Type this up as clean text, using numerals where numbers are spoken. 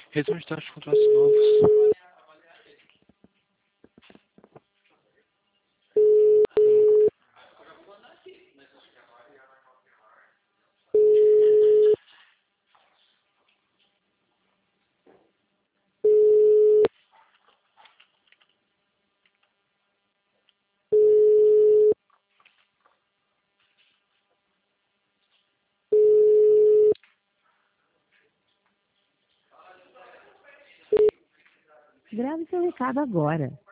Resumo de taxa de contratos novos. Grave seu recado agora.